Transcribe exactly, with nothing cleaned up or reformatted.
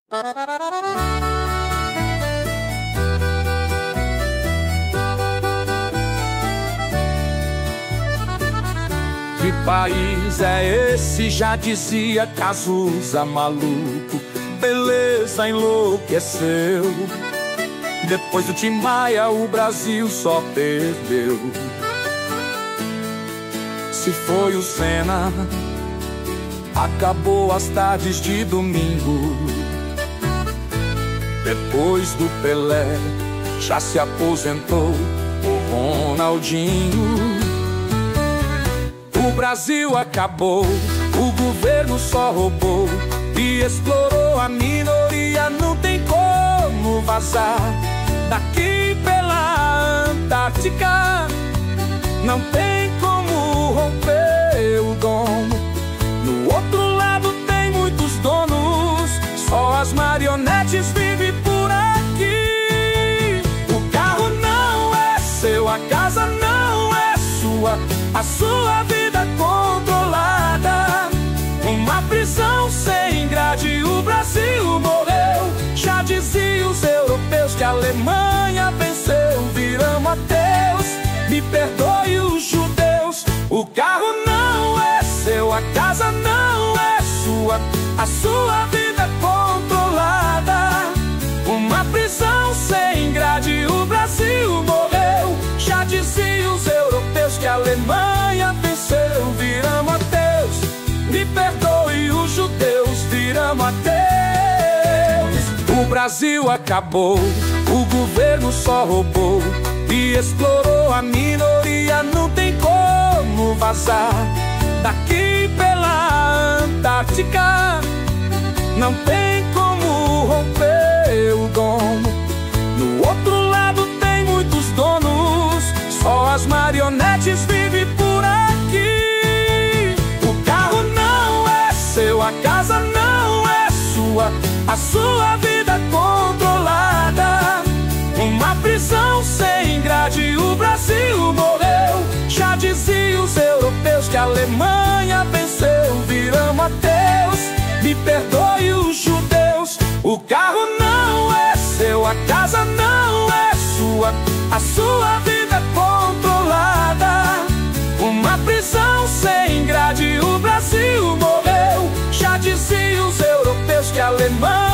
Que país é esse? Já dizia Cazuza, maluco. Beleza enlouqueceu. Depois do Tim Maia o Brasil só perdeu. Se foi o Senna, acabou as tardes de domingo. Depois do Pelé, já se aposentou o Ronaldinho. O Brasil acabou, o governo só roubou e explorou a minoria. Não tem como vazar daqui pela Antártica. Não tem como romper o domo. No outro lado tem muitos donos, só as marionetes vivem por aqui. O carro não é seu, a casa não é sua, a sua vida controlada. Uma prisão sem grade, o Brasil morreu. Já diziam os europeus que a Alemanha venceu. Viramos ateus, me perdoe os judeus. O carro não é seu, a casa não é sua, a sua vida controlada. Uma prisão sem grade, o Brasil morreu. Já diziam os europeus que a Alemanha venceu. Viramos ateus, me perdoe os judeus. Viramos ateus. O Brasil acabou, o governo só roubou e explorou a minoria. Não tem como vazar daqui pela Antártica. Não tem como romper o domo. No outro lado tem muitos donos, só as marionetes vivem por aqui. O carro não é seu, a casa não é sua, a sua vida controlada. Uma prisão sem grade, o Brasil morreu. Já diziam os europeus que a Alemanha venceu. Viramos ateus, me perdoe os judeus. O carro não é seu, a casa não é sua, a sua vida controlada. Uma prisão sem grade, o Brasil morreu. Já diziam os europeus que a Alemanha